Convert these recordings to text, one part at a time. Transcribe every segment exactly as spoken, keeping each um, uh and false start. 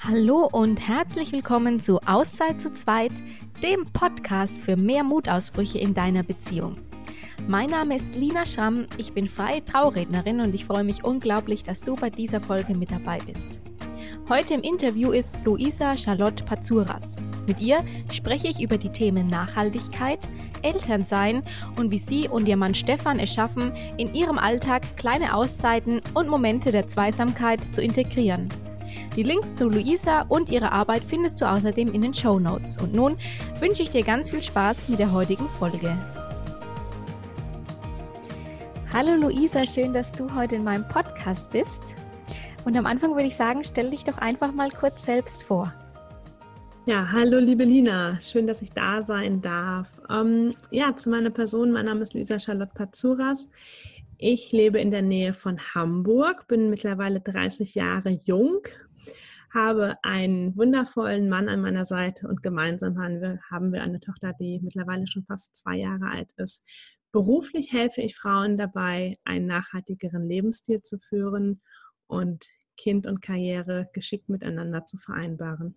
Hallo und herzlich willkommen zu Auszeit zu zweit, dem Podcast für mehr Mutausbrüche in deiner Beziehung. Mein Name ist Lina Schramm, ich bin freie Traurednerin und ich freue mich unglaublich, dass du bei dieser Folge mit dabei bist. Heute im Interview ist Luisa Charlotte Pazuras. Mit ihr spreche ich über die Themen Nachhaltigkeit, Elternsein und wie sie und ihr Mann Stefan es schaffen, in ihrem Alltag kleine Auszeiten und Momente der Zweisamkeit zu integrieren. Die Links zu Luisa und ihrer Arbeit findest du außerdem in den Shownotes. Und nun wünsche ich dir ganz viel Spaß mit der heutigen Folge. Hallo Luisa, schön, dass du heute in meinem Podcast bist. Und am Anfang würde ich sagen, stell dich doch einfach mal kurz selbst vor. Ja, hallo liebe Lina, schön, dass ich da sein darf. Ähm, ja, zu meiner Person, mein Name ist Luisa Charlotte Pazuras. Ich lebe in der Nähe von Hamburg, bin mittlerweile dreißig Jahre jung, habe einen wundervollen Mann an meiner Seite und gemeinsam haben wir, haben wir eine Tochter, die mittlerweile schon fast zwei Jahre alt ist. Beruflich helfe ich Frauen dabei, einen nachhaltigeren Lebensstil zu führen und Kind und Karriere geschickt miteinander zu vereinbaren.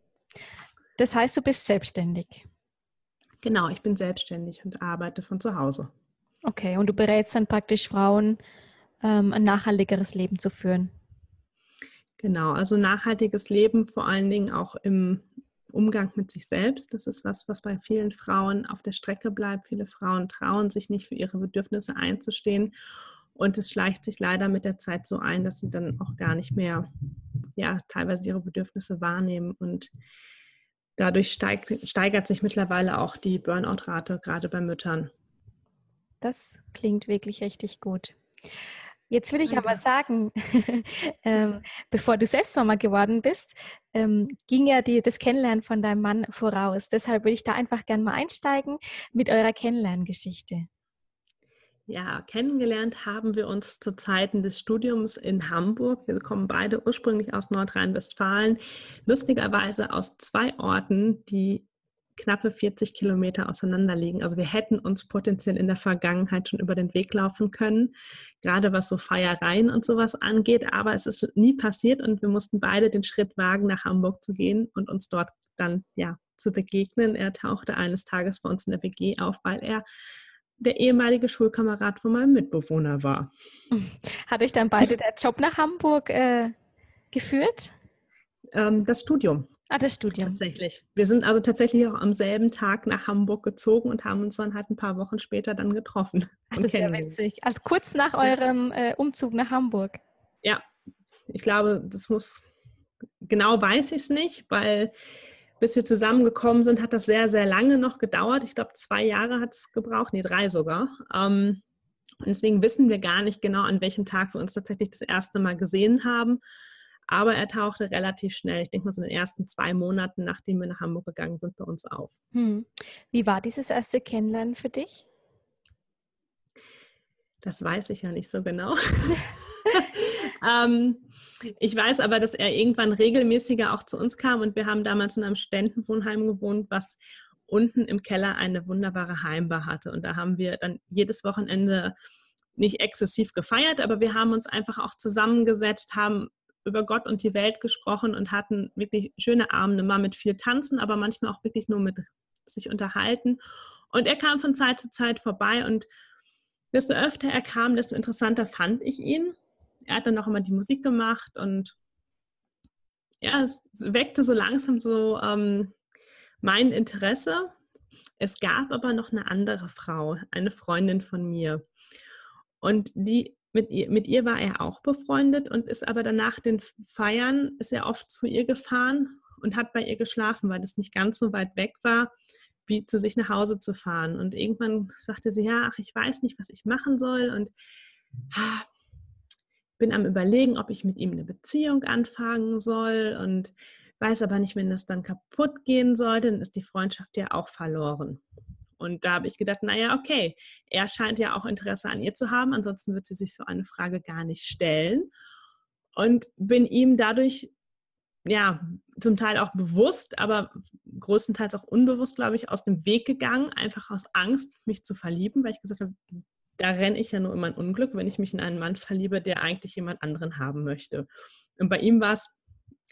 Das heißt, du bist selbstständig? Genau, ich bin selbstständig und arbeite von zu Hause. Okay, und du berätst dann praktisch Frauen, ähm, ein nachhaltigeres Leben zu führen? Genau, also nachhaltiges Leben vor allen Dingen auch im Umgang mit sich selbst. Das ist was, was bei vielen Frauen auf der Strecke bleibt. Viele Frauen trauen sich nicht, für ihre Bedürfnisse einzustehen. Und es schleicht sich leider mit der Zeit so ein, dass sie dann auch gar nicht mehr, ja, teilweise ihre Bedürfnisse wahrnehmen. Und dadurch steigt, steigert sich mittlerweile auch die Burnout-Rate, gerade bei Müttern. Das klingt wirklich richtig gut. Jetzt will ich Danke. aber sagen, ähm, bevor du selbst Mama geworden bist, ähm, ging ja die, das Kennenlernen von deinem Mann voraus. Deshalb würde ich da einfach gerne mal einsteigen mit eurer Kennenlerngeschichte. Ja, kennengelernt haben wir uns zu Zeiten des Studiums in Hamburg. Wir kommen beide ursprünglich aus Nordrhein-Westfalen, lustigerweise aus zwei Orten, die knappe vierzig Kilometer auseinander liegen. Also wir hätten uns potenziell in der Vergangenheit schon über den Weg laufen können, gerade was so Feiereien und sowas angeht. Aber es ist nie passiert und wir mussten beide den Schritt wagen, nach Hamburg zu gehen und uns dort dann ja zu begegnen. Er tauchte eines Tages bei uns in der W G auf, weil er der ehemalige Schulkamerad von meinem Mitbewohner war. Hat euch dann beide der Job nach Hamburg äh, geführt? Ähm, das Studium. Ah, das Studium. Tatsächlich. Wir sind also tatsächlich auch am selben Tag nach Hamburg gezogen und haben uns dann halt ein paar Wochen später dann getroffen. Ach, das ist ja witzig. Also kurz nach eurem äh, Umzug nach Hamburg. Ja, ich glaube, das muss, genau weiß ich es nicht, weil bis wir zusammengekommen sind, hat das sehr, sehr lange noch gedauert. Ich glaube, zwei Jahre hat es gebraucht, nee, drei sogar. Ähm, und deswegen wissen wir gar nicht genau, an welchem Tag wir uns tatsächlich das erste Mal gesehen haben. Aber er tauchte relativ schnell, ich denke mal so in den ersten zwei Monaten, nachdem wir nach Hamburg gegangen sind, bei uns auf. Hm. Wie war dieses erste Kennenlernen für dich? Das weiß ich ja nicht so genau. ähm, ich weiß aber, dass er irgendwann regelmäßiger auch zu uns kam und wir haben damals in einem Studentenwohnheim gewohnt, was unten im Keller eine wunderbare Heimbar hatte. Und da haben wir dann jedes Wochenende nicht exzessiv gefeiert, aber wir haben uns einfach auch zusammengesetzt, haben über Gott und die Welt gesprochen und hatten wirklich schöne Abende, mal mit viel Tanzen, aber manchmal auch wirklich nur mit sich unterhalten. Und er kam von Zeit zu Zeit vorbei und desto öfter er kam, desto interessanter fand ich ihn. Er hat dann auch immer die Musik gemacht und ja, es weckte so langsam so ähm, mein Interesse. Es gab aber noch eine andere Frau, eine Freundin von mir. Und die Mit ihr, mit ihr war er auch befreundet und ist aber danach den Feiern, ist er oft zu ihr gefahren und hat bei ihr geschlafen, weil es nicht ganz so weit weg war, wie zu sich nach Hause zu fahren. Und irgendwann sagte sie, ja, ach, ich weiß nicht, was ich machen soll und ah, bin am Überlegen, ob ich mit ihm eine Beziehung anfangen soll und weiß aber nicht, wenn das dann kaputt gehen sollte, dann ist die Freundschaft ja auch verloren. Und da habe ich gedacht, naja, okay, er scheint ja auch Interesse an ihr zu haben, ansonsten wird sie sich so eine Frage gar nicht stellen. Und bin ihm dadurch, ja, zum Teil auch bewusst, aber größtenteils auch unbewusst, glaube ich, aus dem Weg gegangen, einfach aus Angst, mich zu verlieben, weil ich gesagt habe, da renne ich ja nur in mein Unglück, wenn ich mich in einen Mann verliebe, der eigentlich jemand anderen haben möchte. Und bei ihm war es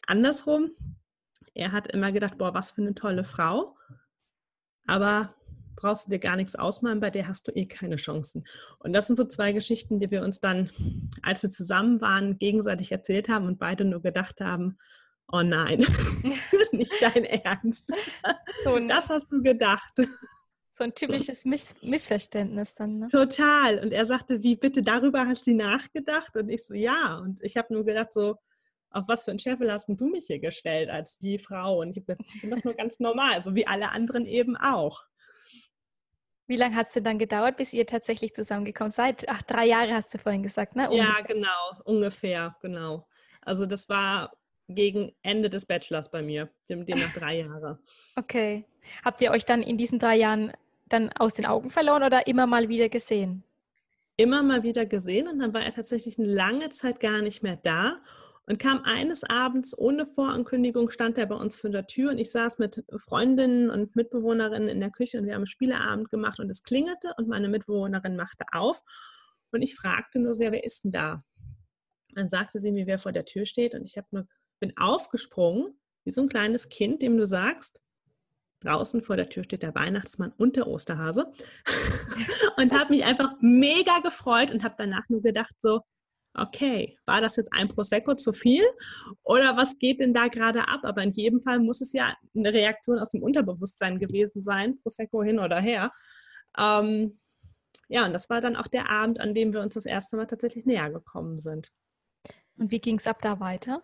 andersrum. Er hat immer gedacht, boah, was für eine tolle Frau. Aber brauchst du dir gar nichts ausmalen, bei der hast du eh keine Chancen. Und das sind so zwei Geschichten, die wir uns dann, als wir zusammen waren, gegenseitig erzählt haben und beide nur gedacht haben, oh nein, nicht dein Ernst. So ein, das hast du gedacht. So ein typisches Miss- Missverständnis dann, ne? Total. Und er sagte, wie bitte, darüber hat sie nachgedacht? Und ich so, ja. Und ich habe nur gedacht, so, auf was für ein Scheffel hast du mich hier gestellt als die Frau? Und ich, hab gesagt, ich bin doch nur ganz normal, so wie alle anderen eben auch. Wie lange hat es denn dann gedauert, bis ihr tatsächlich zusammengekommen seid? Ach, drei Jahre hast du vorhin gesagt, ne? Ungefähr. Ja, genau, ungefähr, genau. Also das war gegen Ende des Bachelors bei mir, dem, demnach drei Jahre. Okay. Habt ihr euch dann in diesen drei Jahren dann aus den Augen verloren oder immer mal wieder gesehen? Immer mal wieder gesehen und dann war er tatsächlich eine lange Zeit gar nicht mehr da. Und kam eines Abends ohne Vorankündigung, stand er bei uns vor der Tür und ich saß mit Freundinnen und Mitbewohnerinnen in der Küche und wir haben einen Spieleabend gemacht und es klingelte und meine Mitbewohnerin machte auf und ich fragte nur sehr, wer ist denn da? Dann sagte sie mir, wer vor der Tür steht und ich hab nur, bin aufgesprungen, wie so ein kleines Kind, dem du sagst, draußen vor der Tür steht der Weihnachtsmann und der Osterhase und habe mich einfach mega gefreut und habe danach nur gedacht so, okay, war das jetzt ein Prosecco zu viel oder was geht denn da gerade ab? Aber in jedem Fall muss es ja eine Reaktion aus dem Unterbewusstsein gewesen sein, Prosecco hin oder her. Ähm, ja, und das war dann auch der Abend, an dem wir uns das erste Mal tatsächlich näher gekommen sind. Und wie ging es ab da weiter?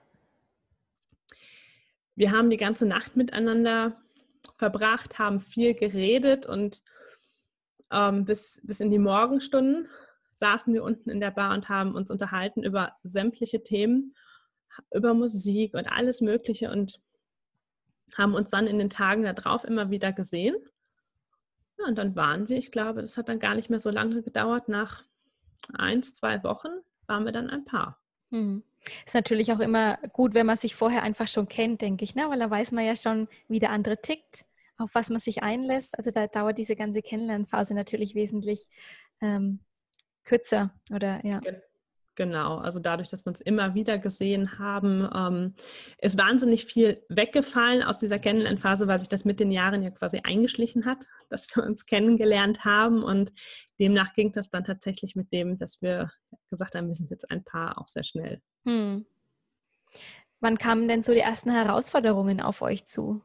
Wir haben die ganze Nacht miteinander verbracht, haben viel geredet und ähm, bis, bis in die Morgenstunden saßen wir unten in der Bar und haben uns unterhalten über sämtliche Themen, über Musik und alles Mögliche und haben uns dann in den Tagen darauf immer wieder gesehen. Ja, und dann waren wir, ich glaube, das hat dann gar nicht mehr so lange gedauert, nach eins, zwei Wochen waren wir dann ein Paar. Hm. Ist natürlich auch immer gut, wenn man sich vorher einfach schon kennt, denke ich, ne? Weil da weiß man ja schon, wie der andere tickt, auf was man sich einlässt. Also da dauert diese ganze Kennenlernphase natürlich wesentlich ähm, kürzer, oder ja. Genau, also dadurch, dass wir uns immer wieder gesehen haben, ähm, ist wahnsinnig viel weggefallen aus dieser Kennenlernphase, weil sich das mit den Jahren ja quasi eingeschlichen hat, dass wir uns kennengelernt haben und demnach ging das dann tatsächlich mit dem, dass wir gesagt haben, wir sind jetzt ein Paar, auch sehr schnell. Hm. Wann kamen denn so die ersten Herausforderungen auf euch zu?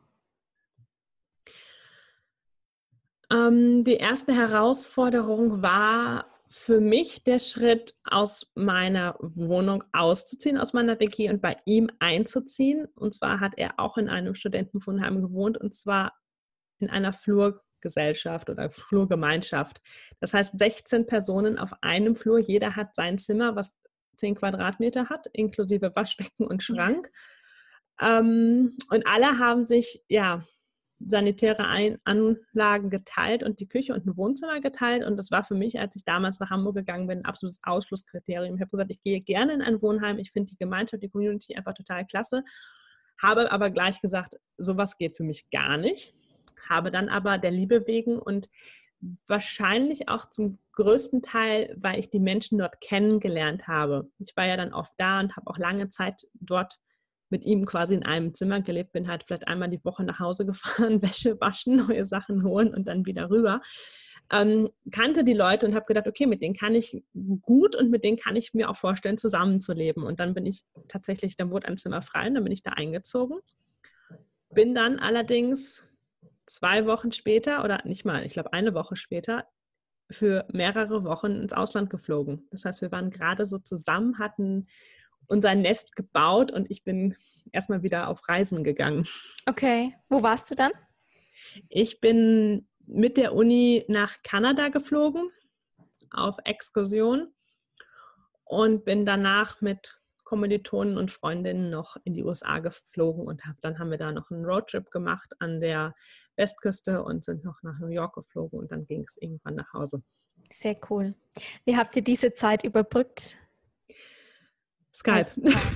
Ähm, die erste Herausforderung war für mich der Schritt, aus meiner Wohnung auszuziehen, aus meiner W G und bei ihm einzuziehen. Und zwar hat er auch in einem Studentenwohnheim gewohnt und zwar in einer Flurgesellschaft oder Flurgemeinschaft. Das heißt sechzehn Personen auf einem Flur. Jeder hat sein Zimmer, was zehn Quadratmeter hat, inklusive Waschbecken und Schrank. Ja. Ähm, und alle haben sich, ja, sanitäre Ein- Anlagen geteilt und die Küche und ein Wohnzimmer geteilt. Und das war für mich, als ich damals nach Hamburg gegangen bin, ein absolutes Ausschlusskriterium. Ich habe gesagt, ich gehe gerne in ein Wohnheim. Ich finde die Gemeinschaft, die Community einfach total klasse. Habe aber gleich gesagt, sowas geht für mich gar nicht. Habe dann aber der Liebe wegen und wahrscheinlich auch zum größten Teil, weil ich die Menschen dort kennengelernt habe. Ich war ja dann oft da und habe auch lange Zeit dort mit ihm quasi in einem Zimmer gelebt, bin halt vielleicht einmal die Woche nach Hause gefahren, Wäsche waschen, neue Sachen holen und dann wieder rüber. Ähm, kannte die Leute und habe gedacht, okay, mit denen kann ich gut und mit denen kann ich mir auch vorstellen, zusammenzuleben. Und dann bin ich tatsächlich, dann wurde ein Zimmer frei und dann bin ich da eingezogen. Bin dann allerdings zwei Wochen später oder nicht mal, ich glaube eine Woche später, für mehrere Wochen ins Ausland geflogen. Das heißt, wir waren gerade so zusammen, hatten unser Nest gebaut und ich bin erstmal wieder auf Reisen gegangen. Okay, wo warst du dann? Ich bin mit der Uni nach Kanada geflogen, auf Exkursion und bin danach mit Kommilitonen und Freundinnen noch in die U S A geflogen und hab, dann haben wir da noch einen Roadtrip gemacht an der Westküste und sind noch nach New York geflogen und dann ging es irgendwann nach Hause. Sehr cool. Wie habt ihr diese Zeit überbrückt? Skype.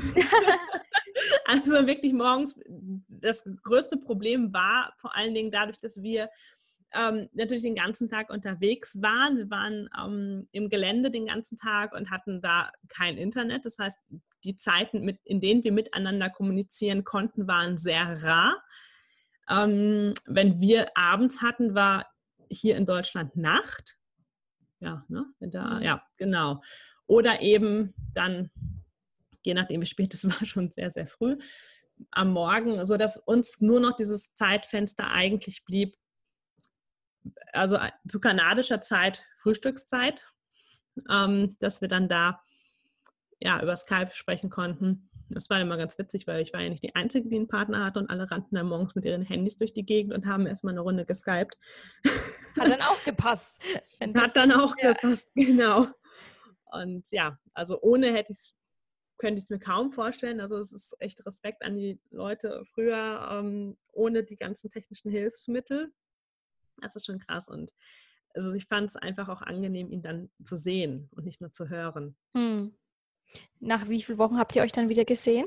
Also wirklich morgens, das größte Problem war vor allen Dingen dadurch, dass wir ähm, natürlich den ganzen Tag unterwegs waren. Wir waren ähm, im Gelände den ganzen Tag und hatten da kein Internet. Das heißt, die Zeiten, mit, in denen wir miteinander kommunizieren konnten, waren sehr rar. Ähm, wenn wir abends hatten, war hier in Deutschland Nacht. Ja, ne? Da, Mhm. ja, genau. Oder eben dann, je nachdem wie spät es war, schon sehr, sehr früh am Morgen, sodass uns nur noch dieses Zeitfenster eigentlich blieb, also zu kanadischer Zeit Frühstückszeit, ähm, dass wir dann da ja über Skype sprechen konnten. Das war immer ganz witzig, weil ich war ja nicht die Einzige, die einen Partner hatte und alle rannten dann morgens mit ihren Handys durch die Gegend und haben erstmal eine Runde geskypt. Hat dann auch gepasst. Hat dann auch ja. gepasst, genau. Und ja, also ohne hätte ich könnte ich es mir kaum vorstellen. Also es ist echt Respekt an die Leute früher, ähm, ohne die ganzen technischen Hilfsmittel. Das ist schon krass. Und also ich fand es einfach auch angenehm, ihn dann zu sehen und nicht nur zu hören. Hm. Nach wie vielen Wochen habt ihr euch dann wieder gesehen?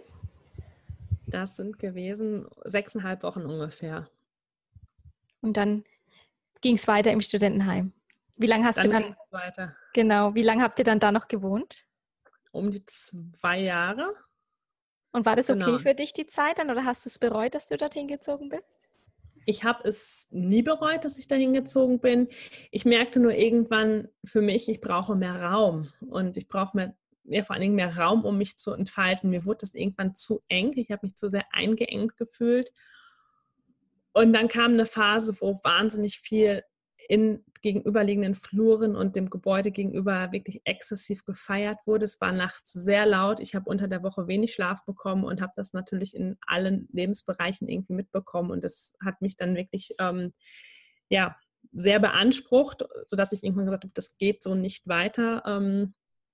Das sind gewesen sechseinhalb Wochen ungefähr. Und dann ging es weiter im Studentenheim. Wie lange hast dann du dann weiter? Genau, wie lange habt ihr dann da noch gewohnt? Um die zwei Jahre. Und war das okay genau. für dich, die Zeit dann, oder hast du es bereut, dass du dorthin gezogen bist? Ich habe es nie bereut, dass ich dahin gezogen bin. Ich merkte nur irgendwann für mich, ich brauche mehr Raum und ich brauche mehr, ja, vor allen Dingen mehr Raum, um mich zu entfalten. Mir wurde das irgendwann zu eng. Ich habe mich zu sehr eingeengt gefühlt. Und dann kam eine Phase, wo wahnsinnig viel in gegenüberliegenden Fluren und dem Gebäude gegenüber wirklich exzessiv gefeiert wurde. Es war nachts sehr laut. Ich habe unter der Woche wenig Schlaf bekommen und habe das natürlich in allen Lebensbereichen irgendwie mitbekommen. Und das hat mich dann wirklich ähm, ja, sehr beansprucht, sodass ich irgendwann gesagt habe, das geht so nicht weiter. Ähm,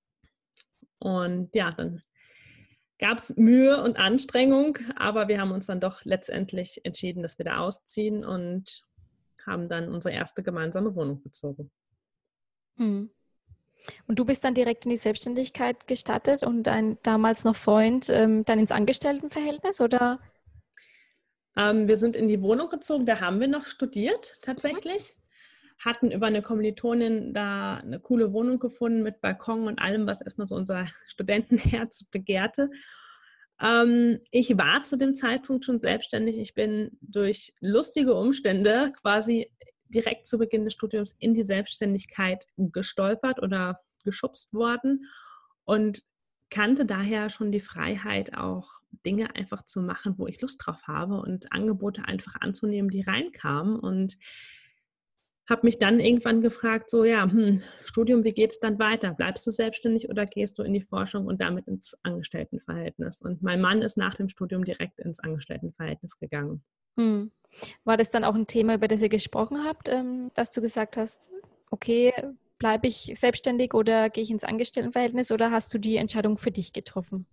und ja, dann gab es Mühe und Anstrengung, aber wir haben uns dann doch letztendlich entschieden, dass wir da ausziehen und haben dann unsere erste gemeinsame Wohnung bezogen. Hm. Und du bist dann direkt in die Selbstständigkeit gestartet und dein damals noch Freund ähm, dann ins Angestelltenverhältnis, oder? Ähm, wir sind in die Wohnung gezogen, da haben wir noch studiert tatsächlich. Mhm. Hatten über eine Kommilitonin da eine coole Wohnung gefunden mit Balkon und allem, was erstmal so unser Studentenherz begehrte. Ähm, ich war zu dem Zeitpunkt schon selbstständig. Ich bin durch lustige Umstände quasi direkt zu Beginn des Studiums in die Selbstständigkeit gestolpert oder geschubst worden und kannte daher schon die Freiheit, auch Dinge einfach zu machen, wo ich Lust drauf habe und Angebote einfach anzunehmen, die reinkamen, und habe mich dann irgendwann gefragt, so ja, hm, Studium, wie geht es dann weiter? Bleibst du selbstständig oder gehst du in die Forschung und damit ins Angestelltenverhältnis? Und mein Mann ist nach dem Studium direkt ins Angestelltenverhältnis gegangen. Hm. War das dann auch ein Thema, über das ihr gesprochen habt, ähm, dass du gesagt hast, okay, bleibe ich selbstständig oder gehe ich ins Angestelltenverhältnis, oder hast du die Entscheidung für dich getroffen?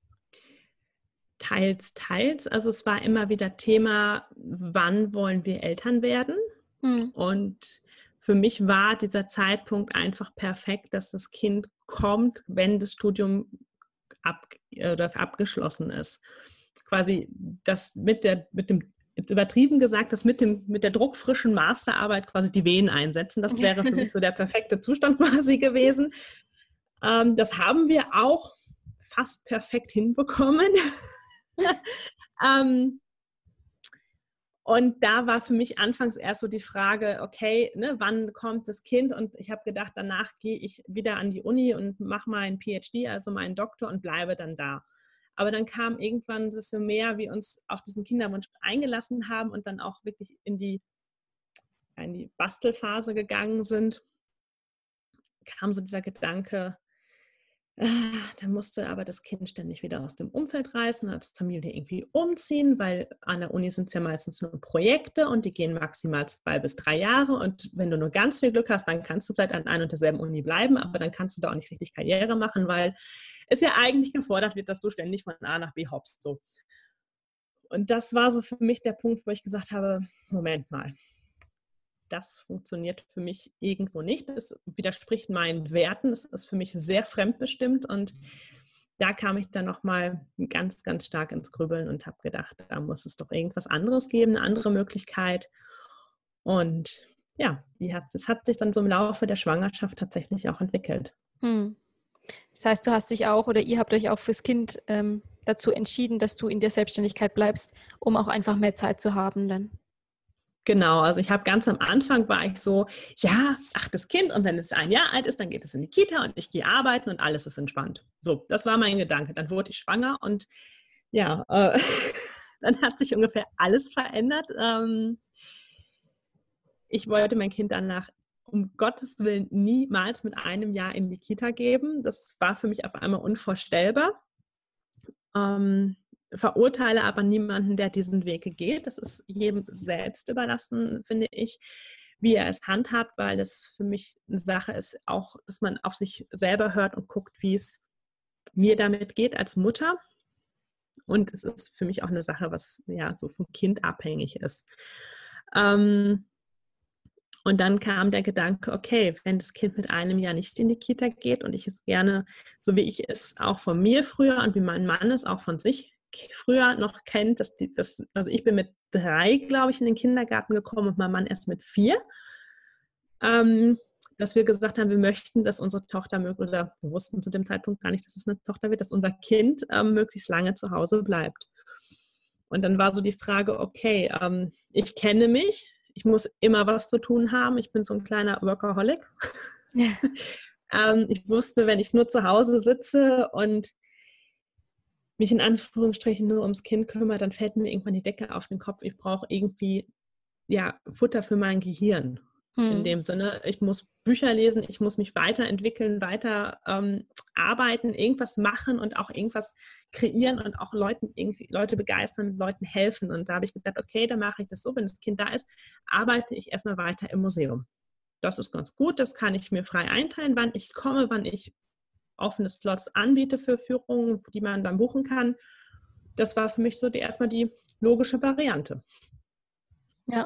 Teils, teils. Also es war immer wieder Thema, wann wollen wir Eltern werden? Hm. Und für mich war dieser Zeitpunkt einfach perfekt, dass das Kind kommt, wenn das Studium ab, oder abgeschlossen ist. Quasi das mit der, mit dem, jetzt übertrieben gesagt, das mit dem, mit der druckfrischen Masterarbeit quasi die Wehen einsetzen. Das wäre für mich so der perfekte Zustand quasi gewesen. Ähm, das haben wir auch fast perfekt hinbekommen. ähm, Und da war für mich anfangs erst so die Frage, okay, ne, wann kommt das Kind? Und ich habe gedacht, danach gehe ich wieder an die Uni und mache meinen P H D, also meinen Doktor, und bleibe dann da. Aber dann kam irgendwann so mehr, wie uns auf diesen Kinderwunsch eingelassen haben und dann auch wirklich in die, in die Bastelphase gegangen sind, kam so dieser Gedanke, da musste aber das Kind ständig wieder aus dem Umfeld reißen, als Familie irgendwie umziehen, weil an der Uni sind es ja meistens nur Projekte und die gehen maximal zwei bis drei Jahre, und wenn du nur ganz viel Glück hast, dann kannst du vielleicht an einer und derselben Uni bleiben, aber dann kannst du da auch nicht richtig Karriere machen, weil es ja eigentlich gefordert wird, dass du ständig von A nach B hoppst. So. Und das war so für mich der Punkt, wo ich gesagt habe, Moment mal, das funktioniert für mich irgendwo nicht. Das widerspricht meinen Werten. Das ist für mich sehr fremdbestimmt. Und da kam ich dann nochmal ganz, ganz stark ins Grübeln und habe gedacht, da muss es doch irgendwas anderes geben, eine andere Möglichkeit. Und ja, die hat, das hat sich dann so im Laufe der Schwangerschaft tatsächlich auch entwickelt. Hm. Das heißt, du hast dich auch oder ihr habt euch auch fürs Kind ähm, dazu entschieden, dass du in der Selbstständigkeit bleibst, um auch einfach mehr Zeit zu haben dann. Genau, also ich habe ganz am Anfang war ich so, ja, ach, das Kind und wenn es ein Jahr alt ist, dann geht es in die Kita und ich gehe arbeiten und alles ist entspannt. So, das war mein Gedanke. Dann wurde ich schwanger und ja, äh, dann hat sich ungefähr alles verändert. Ähm, ich wollte mein Kind danach um Gottes Willen niemals mit einem Jahr in die Kita geben. Das war für mich auf einmal unvorstellbar. Ähm, verurteile aber niemanden, der diesen Weg geht. Das ist jedem selbst überlassen, finde ich, wie er es handhabt, weil es für mich eine Sache ist, auch, dass man auf sich selber hört und guckt, wie es mir damit geht als Mutter. Und es ist für mich auch eine Sache, was ja so vom Kind abhängig ist. Ähm, und dann kam der Gedanke, okay, wenn das Kind mit einem Jahr nicht in die Kita geht und ich es gerne, so wie ich es auch von mir früher und wie mein Mann es auch von sich früher noch kennt, dass die, das, also ich bin mit drei, glaube ich, in den Kindergarten gekommen und mein Mann erst mit vier, ähm, dass wir gesagt haben, wir möchten, dass unsere Tochter, oder wir wussten zu dem Zeitpunkt gar nicht, dass es eine Tochter wird, dass unser Kind ähm, möglichst lange zu Hause bleibt. Und dann war so die Frage, okay, ähm, ich kenne mich, ich muss immer was zu tun haben, ich bin so ein kleiner Workaholic. Ja. ähm, ich wusste, wenn ich nur zu Hause sitze und mich in Anführungsstrichen nur ums Kind kümmere, dann fällt mir irgendwann die Decke auf den Kopf. Ich brauche irgendwie ja, Futter für mein Gehirn. Hm. In dem Sinne, ich muss Bücher lesen, ich muss mich weiterentwickeln, weiter ähm, arbeiten, irgendwas machen und auch irgendwas kreieren und auch Leuten irgendwie Leute begeistern, Leuten helfen. Und da habe ich gedacht, okay, dann mache ich das so, wenn das Kind da ist, arbeite ich erstmal weiter im Museum. Das ist ganz gut, das kann ich mir frei einteilen, wann ich komme, wann ich offene Slots anbiete für Führungen, die man dann buchen kann. Das war für mich so die, erstmal die logische Variante. Ja.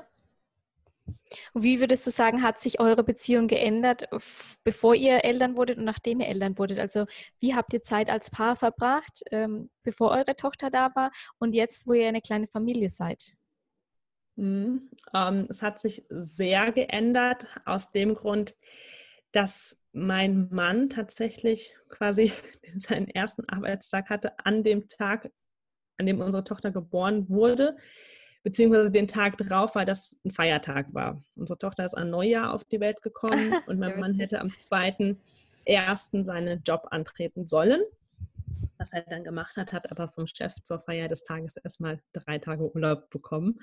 Und wie würdest du sagen, hat sich eure Beziehung geändert, bevor ihr Eltern wurdet und nachdem ihr Eltern wurdet? Also wie habt ihr Zeit als Paar verbracht, ähm, bevor eure Tochter da war und jetzt, wo ihr eine kleine Familie seid? Mhm. Ähm, es hat sich sehr geändert aus dem Grund, dass mein Mann tatsächlich quasi seinen ersten Arbeitstag hatte an dem Tag, an dem unsere Tochter geboren wurde, beziehungsweise den Tag drauf, weil das ein Feiertag war. Unsere Tochter ist an Neujahr auf die Welt gekommen und mein Mann hätte am zweiten ersten seinen Job antreten sollen. Was er dann gemacht hat, hat aber vom Chef zur Feier des Tages erstmal drei Tage Urlaub bekommen.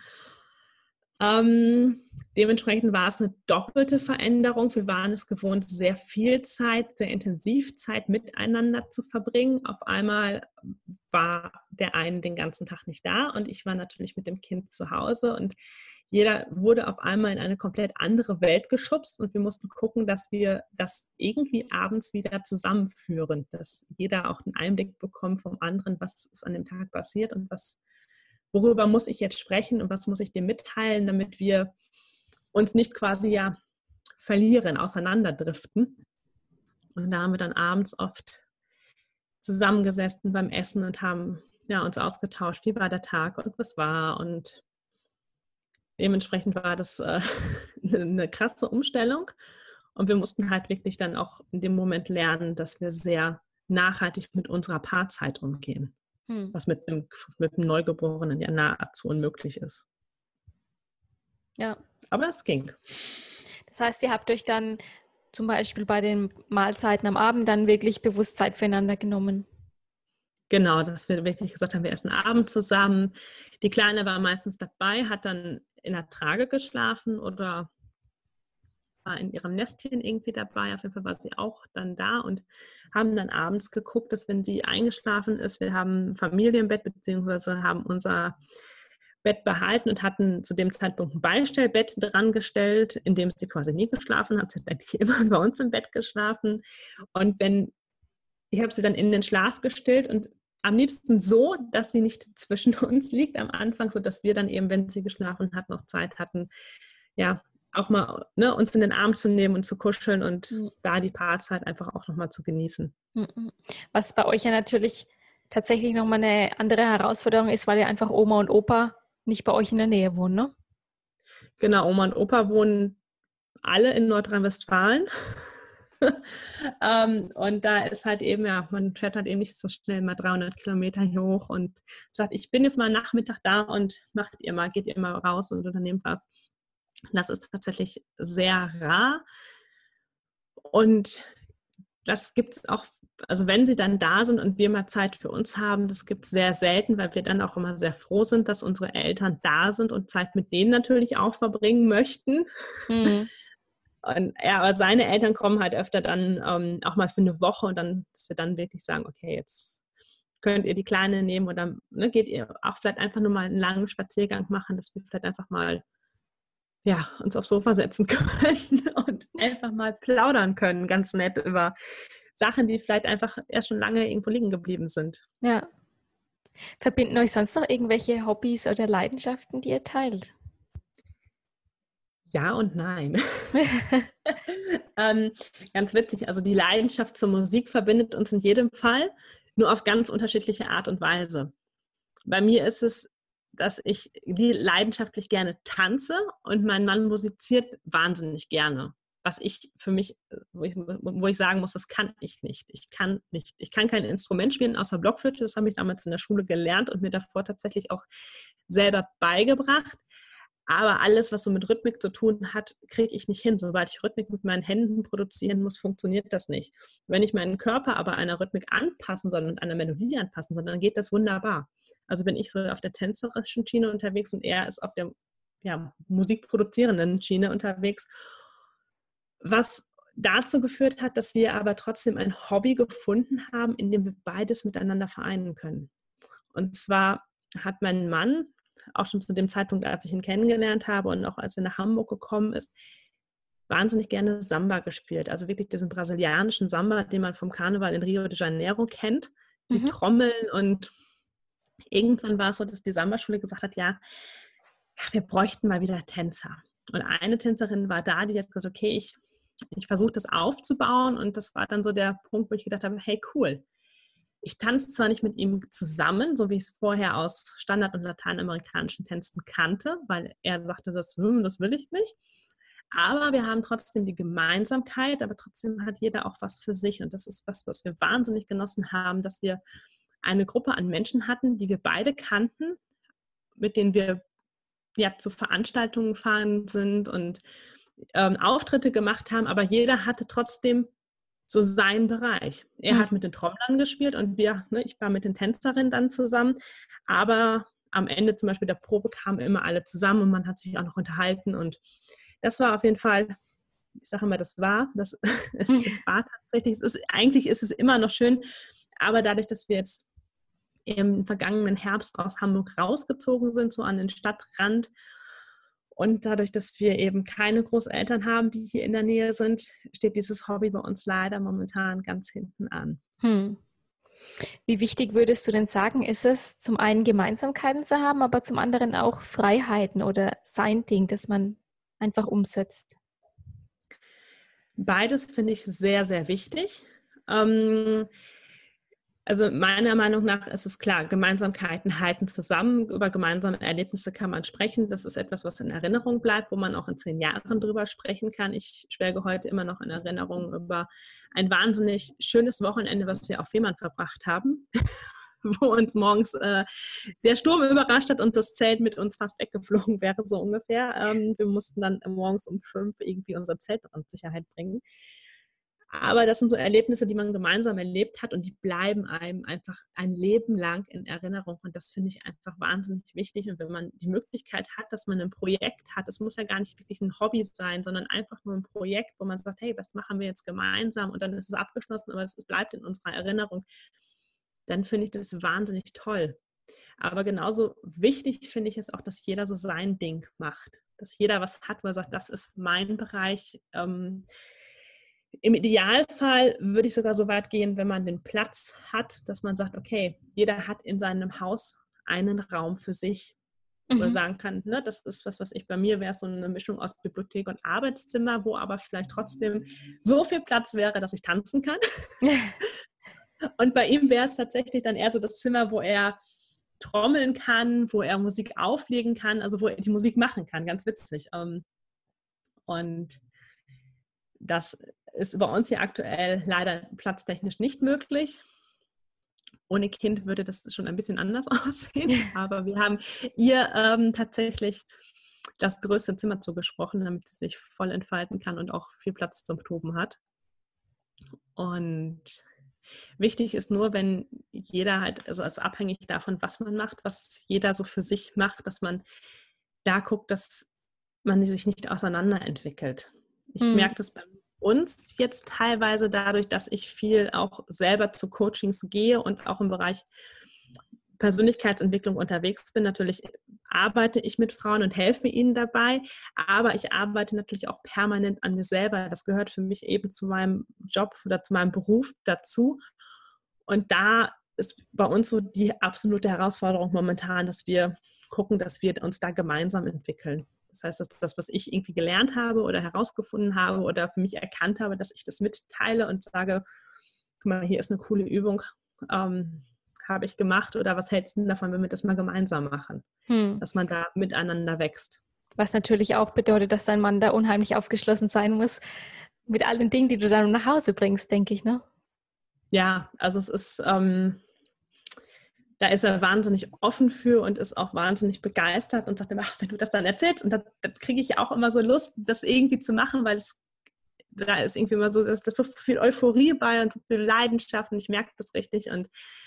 Ähm, dementsprechend war es eine doppelte Veränderung. Wir waren es gewohnt, sehr viel Zeit, sehr intensiv Zeit miteinander zu verbringen. Auf einmal war der eine den ganzen Tag nicht da und ich war natürlich mit dem Kind zu Hause und jeder wurde auf einmal in eine komplett andere Welt geschubst und wir mussten gucken, dass wir das irgendwie abends wieder zusammenführen, dass jeder auch einen Einblick bekommt vom anderen, was ist an dem Tag passiert und was worüber muss ich jetzt sprechen und was muss ich dir mitteilen, damit wir uns nicht quasi ja verlieren, auseinanderdriften. Und da haben wir dann abends oft zusammengesessen beim Essen und haben ja, uns ausgetauscht, wie war der Tag und was war. Und dementsprechend war das äh, eine krasse Umstellung. Und wir mussten halt wirklich dann auch in dem Moment lernen, dass wir sehr nachhaltig mit unserer Paarzeit umgehen. Was mit einem, mit einem Neugeborenen ja nahezu unmöglich ist. Ja. Aber es ging. Das heißt, ihr habt euch dann zum Beispiel bei den Mahlzeiten am Abend dann wirklich bewusst Zeit füreinander genommen? Genau, dass wir wirklich gesagt haben, wir essen Abend zusammen. Die Kleine war meistens dabei, hat dann in der Trage geschlafen oder war in ihrem Nestchen irgendwie dabei. Auf jeden Fall war sie auch dann da und haben dann abends geguckt, dass wenn sie eingeschlafen ist, wir haben ein Familienbett beziehungsweise haben unser Bett behalten und hatten zu dem Zeitpunkt ein Beistellbett dran gestellt, in dem sie quasi nie geschlafen hat. Sie hat eigentlich immer bei uns im Bett geschlafen. Und wenn, ich habe sie dann in den Schlaf gestillt und am liebsten so, dass sie nicht zwischen uns liegt am Anfang, sodass wir dann eben, wenn sie geschlafen hat, noch Zeit hatten, ja, auch mal ne, uns in den Arm zu nehmen und zu kuscheln und mhm. da die Paarzeit einfach auch nochmal zu genießen. Was bei euch ja natürlich tatsächlich nochmal eine andere Herausforderung ist, weil ja einfach Oma und Opa nicht bei euch in der Nähe wohnen, ne? Genau, Oma und Opa wohnen alle in Nordrhein-Westfalen. ähm, und da ist halt eben, ja, man fährt halt eben nicht so schnell mal dreihundert Kilometer hier hoch und sagt, ich bin jetzt mal Nachmittag da und macht ihr mal, geht ihr mal raus und unternehmt was. Das ist tatsächlich sehr rar. Und das gibt es auch, also wenn sie dann da sind und wir mal Zeit für uns haben, das gibt es sehr selten, weil wir dann auch immer sehr froh sind, dass unsere Eltern da sind und Zeit mit denen natürlich auch verbringen möchten. Mhm. Und, ja, aber seine Eltern kommen halt öfter dann ähm, auch mal für eine Woche und dann, dass wir dann wirklich sagen, okay, jetzt könnt ihr die Kleine nehmen oder ne, geht ihr auch vielleicht einfach nur mal einen langen Spaziergang machen, dass wir vielleicht einfach mal ja, uns aufs Sofa setzen können und einfach mal plaudern können, ganz nett über Sachen, die vielleicht einfach erst schon lange irgendwo liegen geblieben sind. Ja. Verbinden euch sonst noch irgendwelche Hobbys oder Leidenschaften, die ihr teilt? Ja und nein. ähm, ganz witzig, also die Leidenschaft zur Musik verbindet uns in jedem Fall, nur auf ganz unterschiedliche Art und Weise. Bei mir ist es, dass ich leidenschaftlich gerne tanze und mein Mann musiziert wahnsinnig gerne. Was ich für mich, wo ich, wo ich sagen muss, das kann ich nicht. Ich kann nicht. Ich kann kein Instrument spielen außer Blockflöte. Das habe ich damals in der Schule gelernt und mir davor tatsächlich auch selber beigebracht. Aber alles, was so mit Rhythmik zu tun hat, kriege ich nicht hin. Sobald ich Rhythmik mit meinen Händen produzieren muss, funktioniert das nicht. Wenn ich meinen Körper aber einer Rhythmik anpassen soll und einer Melodie anpassen soll, dann geht das wunderbar. Also bin ich so auf der tänzerischen Schiene unterwegs und er ist auf der ja, musikproduzierenden Schiene unterwegs. Was dazu geführt hat, dass wir aber trotzdem ein Hobby gefunden haben, in dem wir beides miteinander vereinen können. Und zwar hat mein Mann auch schon zu dem Zeitpunkt, als ich ihn kennengelernt habe und auch als er nach Hamburg gekommen ist, wahnsinnig gerne Samba gespielt. Also wirklich diesen brasilianischen Samba, den man vom Karneval in Rio de Janeiro kennt. Die mhm. Trommeln und irgendwann war es so, dass die Samba-Schule gesagt hat, ja, wir bräuchten mal wieder Tänzer. Und eine Tänzerin war da, die hat gesagt, okay, ich, ich versuche das aufzubauen und das war dann so der Punkt, wo ich gedacht habe, hey, cool. Ich tanze zwar nicht mit ihm zusammen, so wie ich es vorher aus Standard- und lateinamerikanischen Tänzen kannte, weil er sagte, das, hm, das will ich nicht. Aber wir haben trotzdem die Gemeinsamkeit, aber trotzdem hat jeder auch was für sich. Und das ist was, was wir wahnsinnig genossen haben, dass wir eine Gruppe an Menschen hatten, die wir beide kannten, mit denen wir ja, zu Veranstaltungen fahren sind und ähm, Auftritte gemacht haben. Aber jeder hatte trotzdem so sein Bereich. Er mhm. hat mit den Trommlern gespielt und wir, ne, ich war mit den Tänzerinnen dann zusammen, aber am Ende zum Beispiel der Probe kamen immer alle zusammen und man hat sich auch noch unterhalten und das war auf jeden Fall, ich sage immer, das war, das, es, es war tatsächlich, es ist, eigentlich ist es immer noch schön, aber dadurch, dass wir jetzt im vergangenen Herbst aus Hamburg rausgezogen sind, so an den Stadtrand, und dadurch, dass wir eben keine Großeltern haben, die hier in der Nähe sind, steht dieses Hobby bei uns leider momentan ganz hinten an. Hm. Wie wichtig würdest du denn sagen, ist es, zum einen Gemeinsamkeiten zu haben, aber zum anderen auch Freiheiten oder sein Ding, das man einfach umsetzt? Beides finde ich sehr, sehr wichtig. Ähm, Also meiner Meinung nach ist es klar, Gemeinsamkeiten halten zusammen. Über gemeinsame Erlebnisse kann man sprechen. Das ist etwas, was in Erinnerung bleibt, wo man auch in zehn Jahren drüber sprechen kann. Ich schwelge heute immer noch in Erinnerung über ein wahnsinnig schönes Wochenende, was wir auf Fehmarn verbracht haben, wo uns morgens äh, der Sturm überrascht hat und das Zelt mit uns fast weggeflogen wäre, so ungefähr. Ähm, wir mussten dann morgens um fünf irgendwie unser Zelt in Sicherheit bringen. Aber das sind so Erlebnisse, die man gemeinsam erlebt hat und die bleiben einem einfach ein Leben lang in Erinnerung. Und das finde ich einfach wahnsinnig wichtig. Und wenn man die Möglichkeit hat, dass man ein Projekt hat, es muss ja gar nicht wirklich ein Hobby sein, sondern einfach nur ein Projekt, wo man sagt, hey, was machen wir jetzt gemeinsam? Und dann ist es abgeschlossen, aber es bleibt in unserer Erinnerung. Dann finde ich das wahnsinnig toll. Aber genauso wichtig finde ich es auch, dass jeder so sein Ding macht. Dass jeder was hat, wo er sagt, das ist mein Bereich. Ähm, Im Idealfall würde ich sogar so weit gehen, wenn man den Platz hat, dass man sagt, okay, jeder hat in seinem Haus einen Raum für sich, wo mhm. er sagen kann, ne, das ist was, was ich bei mir wäre, so eine Mischung aus Bibliothek und Arbeitszimmer, wo aber vielleicht trotzdem so viel Platz wäre, dass ich tanzen kann. Und bei ihm wäre es tatsächlich dann eher so das Zimmer, wo er trommeln kann, wo er Musik auflegen kann, also wo er die Musik machen kann, ganz witzig. Und das ist bei uns hier aktuell leider platztechnisch nicht möglich. Ohne Kind würde das schon ein bisschen anders aussehen, aber wir haben ihr ähm, tatsächlich das größte Zimmer zugesprochen, damit sie sich voll entfalten kann und auch viel Platz zum Toben hat. Und wichtig ist nur, wenn jeder halt, also es ist abhängig davon, was man macht, was jeder so für sich macht, dass man da guckt, dass man sich nicht auseinanderentwickelt. Ich hm. merke das bei uns jetzt teilweise dadurch, dass ich viel auch selber zu Coachings gehe und auch im Bereich Persönlichkeitsentwicklung unterwegs bin. Natürlich arbeite ich mit Frauen und helfe ihnen dabei, aber ich arbeite natürlich auch permanent an mir selber. Das gehört für mich eben zu meinem Job oder zu meinem Beruf dazu. Und da ist bei uns so die absolute Herausforderung momentan, dass wir gucken, dass wir uns da gemeinsam entwickeln. Das heißt, dass das, was ich irgendwie gelernt habe oder herausgefunden habe oder für mich erkannt habe, dass ich das mitteile und sage, guck mal, hier ist eine coole Übung, ähm, habe ich gemacht oder was hältst du davon, wenn wir das mal gemeinsam machen? Hm. Dass man da miteinander wächst. Was natürlich auch bedeutet, dass dein Mann da unheimlich aufgeschlossen sein muss mit allen Dingen, die du dann nach Hause bringst, denke ich, ne? Ja, also es ist, ähm, da ist er wahnsinnig offen für und ist auch wahnsinnig begeistert und sagt immer, ach, wenn du das dann erzählst, und da, da kriege ich auch immer so Lust, das irgendwie zu machen, weil es da ist irgendwie immer so, dass, dass so viel Euphorie bei und so viel Leidenschaft und ich merke das richtig und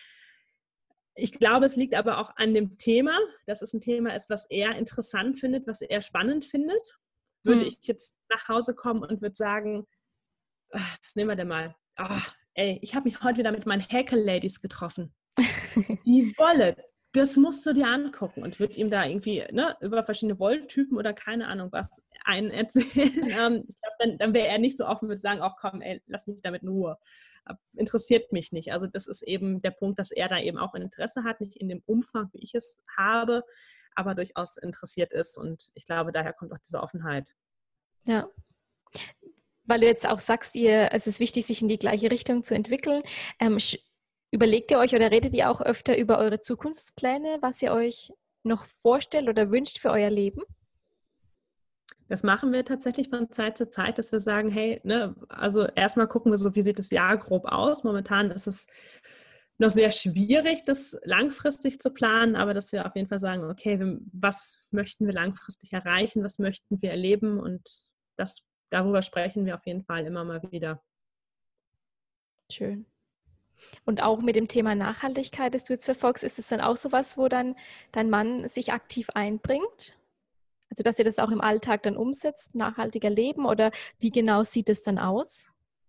ich glaube, es liegt aber auch an dem Thema, dass es ein Thema ist, was er interessant findet, was er spannend findet. Würde hm. ich jetzt nach Hause kommen und würde sagen, ach, was nehmen wir denn mal? Ach, ey, ich habe mich heute wieder mit meinen Häkel-Ladies getroffen. Die Wolle, das musst du dir angucken und würde ihm da irgendwie ne, über verschiedene Wolltypen oder keine Ahnung was einen erzählen. ähm, ich glaube, dann, dann wäre er nicht so offen, würde sagen, ach komm, ey, lass mich damit in Ruhe. Interessiert mich nicht. Also das ist eben der Punkt, dass er da eben auch ein Interesse hat, nicht in dem Umfang, wie ich es habe, aber durchaus interessiert ist und ich glaube, daher kommt auch diese Offenheit. Ja. Weil du jetzt auch sagst, ihr, es ist wichtig, sich in die gleiche Richtung zu entwickeln. Ähm, Überlegt ihr euch oder redet ihr auch öfter über eure Zukunftspläne, was ihr euch noch vorstellt oder wünscht für euer Leben? Das machen wir tatsächlich von Zeit zu Zeit, dass wir sagen, hey, ne, also erstmal gucken wir so, wie sieht das Jahr grob aus. Momentan ist es noch sehr schwierig, das langfristig zu planen, aber dass wir auf jeden Fall sagen, okay, was möchten wir langfristig erreichen, was möchten wir erleben und das, darüber sprechen wir auf jeden Fall immer mal wieder. Schön. Und auch mit dem Thema Nachhaltigkeit, das du jetzt verfolgst, ist es dann auch sowas, wo dann dein Mann sich aktiv einbringt? Also dass ihr das auch im Alltag dann umsetzt, nachhaltiger Leben oder wie genau sieht es dann aus?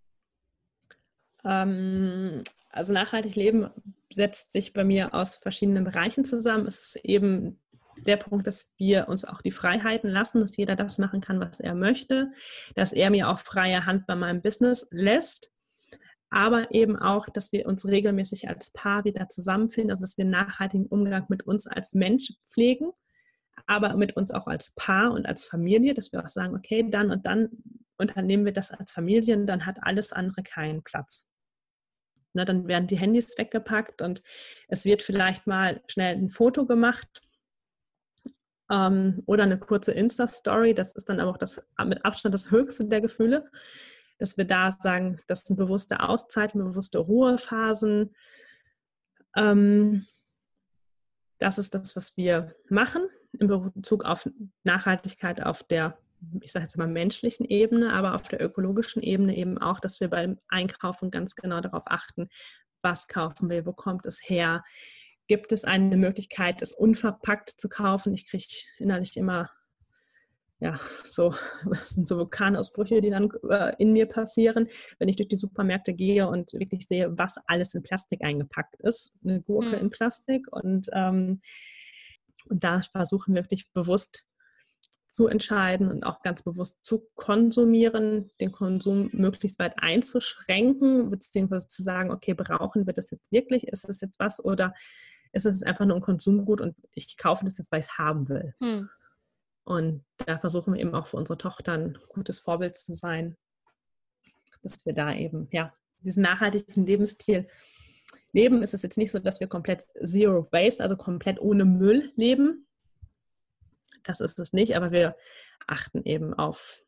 Ähm, also nachhaltig leben setzt sich bei mir aus verschiedenen Bereichen zusammen. Es ist eben der Punkt, dass wir uns auch die Freiheiten lassen, dass jeder das machen kann, was er möchte, dass er mir auch freie Hand bei meinem Business lässt. Aber eben auch, dass wir uns regelmäßig als Paar wieder zusammenfinden, also dass wir einen nachhaltigen Umgang mit uns als Mensch pflegen, aber mit uns auch als Paar und als Familie, dass wir auch sagen, okay, dann und dann unternehmen wir das als Familie und dann hat alles andere keinen Platz. Na, dann werden die Handys weggepackt und es wird vielleicht mal schnell ein Foto gemacht ähm, oder eine kurze Insta-Story. Das ist dann aber auch das, mit Abstand das höchste der Gefühle, dass wir da sagen, das sind bewusste Auszeiten, bewusste Ruhephasen. Ähm, das ist das, was wir machen in Bezug auf Nachhaltigkeit auf der, ich sage jetzt mal menschlichen Ebene, aber auf der ökologischen Ebene eben auch, dass wir beim Einkaufen ganz genau darauf achten, was kaufen wir, wo kommt es her? Gibt es eine Möglichkeit, es unverpackt zu kaufen? Ich kriege innerlich immer ja, so, das sind so Vulkanausbrüche, die dann äh, in mir passieren, wenn ich durch die Supermärkte gehe und wirklich sehe, was alles in Plastik eingepackt ist. Eine Gurke mhm. in Plastik und, ähm, und da versuchen wir wirklich bewusst zu entscheiden und auch ganz bewusst zu konsumieren, den Konsum möglichst weit einzuschränken, beziehungsweise zu sagen, okay, brauchen wir das jetzt wirklich? Ist es jetzt was oder ist es einfach nur ein Konsumgut und ich kaufe das jetzt, weil ich es haben will? Mhm. Und da versuchen wir eben auch für unsere Tochter ein gutes Vorbild zu sein, dass wir da eben, ja, diesen nachhaltigen Lebensstil leben. Ist es jetzt nicht so, dass wir komplett Zero Waste, also komplett ohne Müll leben. Das ist es nicht, aber wir achten eben auf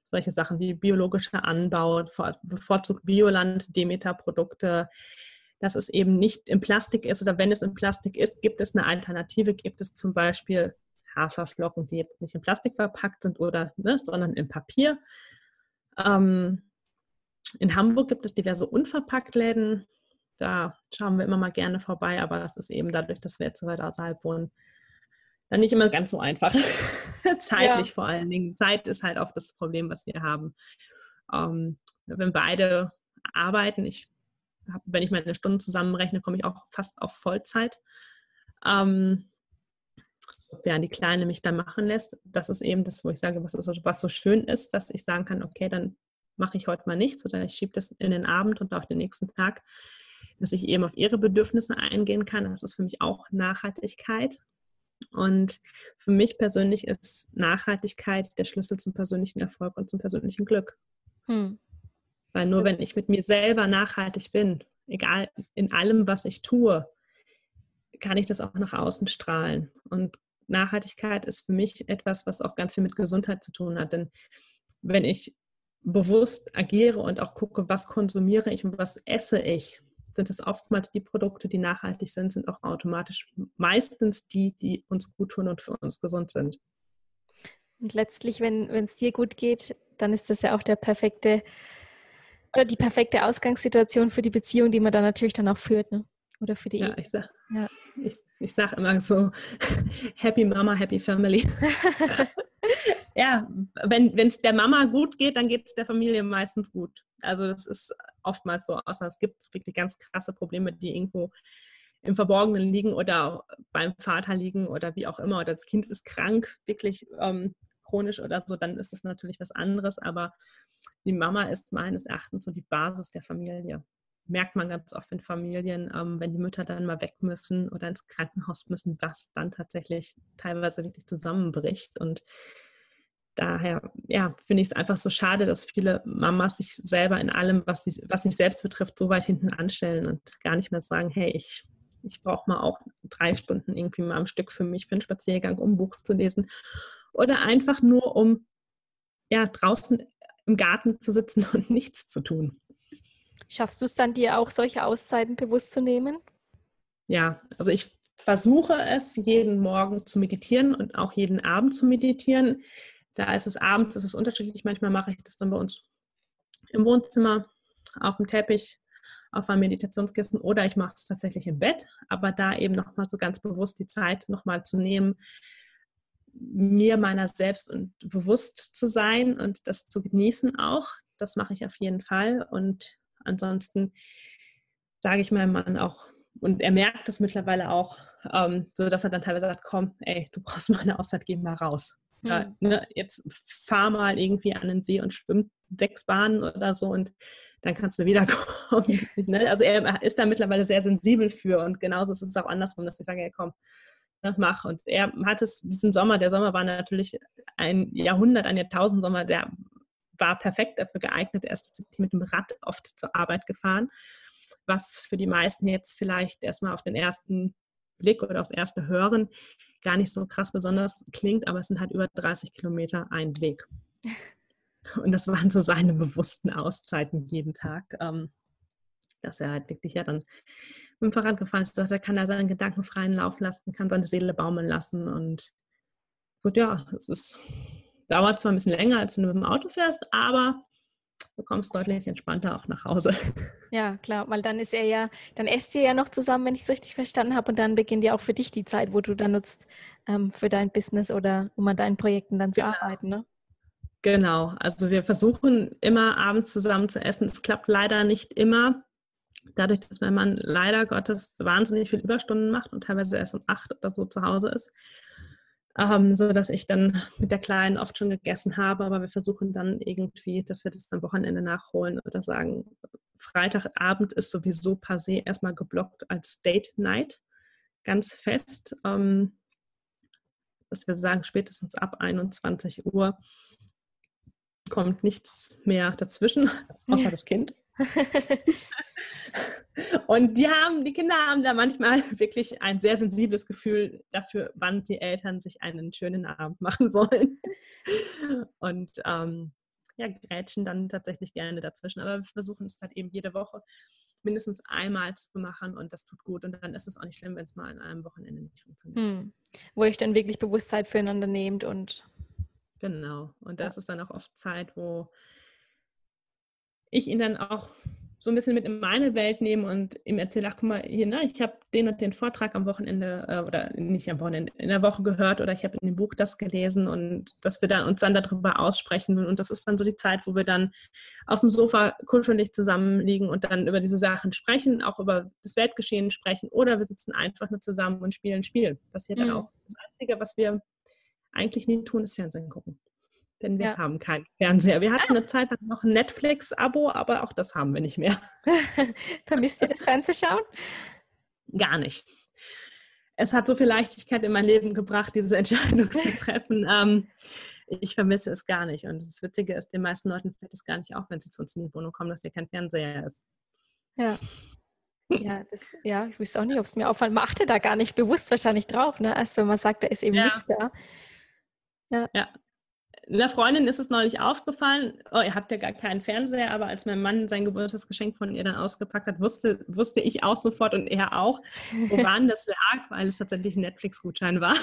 solche Sachen wie biologischer Anbau, bevorzugt Bioland, Demeter-Produkte, dass es eben nicht in Plastik ist oder wenn es in Plastik ist, gibt es eine Alternative, gibt es zum Beispiel Haferflocken, die jetzt nicht in Plastik verpackt sind oder, ne, sondern in Papier. Ähm, in Hamburg gibt es diverse Unverpacktläden, da schauen wir immer mal gerne vorbei, aber das ist eben dadurch, dass wir jetzt so weit außerhalb wohnen, dann nicht immer ganz so einfach. Zeitlich ja. Vor allen Dingen. Zeit ist halt oft das Problem, was wir haben. Ähm, wenn beide arbeiten, ich hab, wenn ich meine Stunden zusammenrechne, komme ich auch fast auf Vollzeit. Ähm, sofern die Kleine mich dann machen lässt. Das ist eben das, wo ich sage, was, ist, was so schön ist, dass ich sagen kann, okay, dann mache ich heute mal nichts oder ich schiebe das in den Abend und auf den nächsten Tag, dass ich eben auf ihre Bedürfnisse eingehen kann. Das ist für mich auch Nachhaltigkeit. Und für mich persönlich ist Nachhaltigkeit der Schlüssel zum persönlichen Erfolg und zum persönlichen Glück. Hm. Weil nur wenn ich mit mir selber nachhaltig bin, egal in allem, was ich tue, kann ich das auch nach außen strahlen. Und Nachhaltigkeit ist für mich etwas, was auch ganz viel mit Gesundheit zu tun hat. Denn wenn ich bewusst agiere und auch gucke, was konsumiere ich und was esse ich, sind es oftmals die Produkte, die nachhaltig sind, sind auch automatisch meistens die, die uns gut tun und für uns gesund sind. Und letztlich, wenn es dir gut geht, dann ist das ja auch der perfekte oder die perfekte Ausgangssituation für die Beziehung, die man dann natürlich dann auch führt, ne? Oder für die Ja, Ehe. ich sag, ja. ich, ich sag immer so, Happy Mama, Happy Family. Ja, wenn es der Mama gut geht, dann geht es der Familie meistens gut. Also das ist oftmals so, außer es gibt wirklich ganz krasse Probleme, die irgendwo im Verborgenen liegen oder auch beim Vater liegen oder wie auch immer, oder das Kind ist krank, wirklich ähm, chronisch oder so, dann ist das natürlich was anderes, aber die Mama ist meines Erachtens so die Basis der Familie. Merkt man ganz oft in Familien, ähm, wenn die Mütter dann mal weg müssen oder ins Krankenhaus müssen, was dann tatsächlich teilweise wirklich zusammenbricht. Und daher, ja, finde ich es einfach so schade, dass viele Mamas sich selber in allem, was, sie, was sich selbst betrifft, so weit hinten anstellen und gar nicht mehr sagen, hey, ich, ich brauche mal auch drei Stunden irgendwie mal am Stück für mich, für einen Spaziergang, um ein Buch zu lesen. Oder einfach nur, um ja, draußen im Garten zu sitzen und nichts zu tun. Schaffst du es dann, dir auch solche Auszeiten bewusst zu nehmen? Ja, also ich versuche es, jeden Morgen zu meditieren und auch jeden Abend zu meditieren. Da ist es abends, ist es unterschiedlich. Manchmal mache ich das dann bei uns im Wohnzimmer, auf dem Teppich, auf einem Meditationskissen oder ich mache es tatsächlich im Bett. Aber da eben nochmal so ganz bewusst die Zeit nochmal zu nehmen, mir meiner selbst und bewusst zu sein und das zu genießen auch. Das mache ich auf jeden Fall. Und ansonsten sage ich meinem Mann auch, und er merkt es mittlerweile auch, ähm, so dass er dann teilweise sagt, komm, ey, du brauchst mal eine Auszeit, geh mal raus. Hm. Ja, ne, jetzt fahr mal irgendwie an den See und schwimm sechs Bahnen oder so und dann kannst du wiederkommen. Ne? Also er ist da mittlerweile sehr sensibel für und genauso ist es auch andersrum, dass ich sage, hey, komm, ne, mach. Und er hat es diesen Sommer, der Sommer war natürlich ein Jahrhundert, ein Jahrtausendsommer, der war perfekt dafür geeignet. Er ist mit dem Rad oft zur Arbeit gefahren, was für die meisten jetzt vielleicht erstmal auf den ersten Blick oder aufs erste Hören gar nicht so krass besonders klingt, aber es sind halt über dreißig Kilometer ein Weg. Und das waren so seine bewussten Auszeiten jeden Tag, ähm, dass er halt wirklich ja dann mit dem Fahrrad gefahren ist, dass er kann da seinen Gedanken freien Lauf lassen, kann seine Seele baumeln lassen und gut, ja, es ist, dauert zwar ein bisschen länger, als wenn du mit dem Auto fährst, aber du kommst deutlich entspannter auch nach Hause. Ja, klar, weil dann ist er ja, dann esst ihr ja noch zusammen, wenn ich es richtig verstanden habe, und dann beginnt ja auch für dich die Zeit, wo du dann nutzt ähm, für dein Business oder um an deinen Projekten dann zu Genau. arbeiten, ne? Genau, also wir versuchen immer abends zusammen zu essen. Es klappt leider nicht immer, dadurch, dass mein Mann leider Gottes wahnsinnig viel Überstunden macht und teilweise erst um acht oder so zu Hause ist. Ähm, so dass ich dann mit der Kleinen oft schon gegessen habe, aber wir versuchen dann irgendwie, dass wir das am Wochenende nachholen oder sagen, Freitagabend ist sowieso per se erstmal geblockt als Date Night, ganz fest, ähm, dass wir sagen, spätestens ab einundzwanzig Uhr kommt nichts mehr dazwischen, außer ja. das Kind. Und die haben, die Kinder haben da manchmal wirklich ein sehr sensibles Gefühl dafür, wann die Eltern sich einen schönen Abend machen wollen. Und ähm, ja, grätschen dann tatsächlich gerne dazwischen. Aber wir versuchen es halt eben jede Woche mindestens einmal zu machen und das tut gut. Und dann ist es auch nicht schlimm, wenn es mal an einem Wochenende nicht funktioniert. Hm. Wo ihr dann wirklich Bewusstsein füreinander nehmt und genau. Und das ja. ist dann auch oft Zeit, wo ich ihn dann auch so ein bisschen mit in meine Welt nehme und ihm erzähle, ach guck mal, hier, ne, ich habe den und den Vortrag am Wochenende äh, oder nicht am Wochenende, in der Woche gehört oder ich habe in dem Buch das gelesen und dass wir dann uns dann darüber aussprechen und das ist dann so die Zeit, wo wir dann auf dem Sofa kuschelig zusammenliegen und dann über diese Sachen sprechen, auch über das Weltgeschehen sprechen oder wir sitzen einfach nur zusammen und spielen Spiel. Passiert dann Mhm. auch. Das Einzige, was wir eigentlich nie tun, ist Fernsehen gucken. Denn wir Ja. haben keinen Fernseher. Wir hatten eine Zeit lang noch ein Netflix-Abo, aber auch das haben wir nicht mehr. Vermisst ihr das Fernsehschauen? Gar nicht. Es hat so viel Leichtigkeit in mein Leben gebracht, diese Entscheidung zu treffen. Ähm, ich vermisse es gar nicht. Und das Witzige ist, den meisten Leuten fällt es gar nicht auf, wenn sie zu uns in die Wohnung kommen, dass hier kein Fernseher ist. Ja. Ja, das, ja, ich wüsste auch nicht, ob es mir auffällt. Man achtet da gar nicht bewusst wahrscheinlich drauf, ne? Erst wenn man sagt, er ist eben Ja. nicht da. Ja. Ja. Einer Freundin ist es neulich aufgefallen, oh, ihr habt ja gar keinen Fernseher, aber als mein Mann sein Geburtstagsgeschenk von ihr dann ausgepackt hat, wusste, wusste ich auch sofort und er auch, woran das lag, weil es tatsächlich ein Netflix-Gutschein war.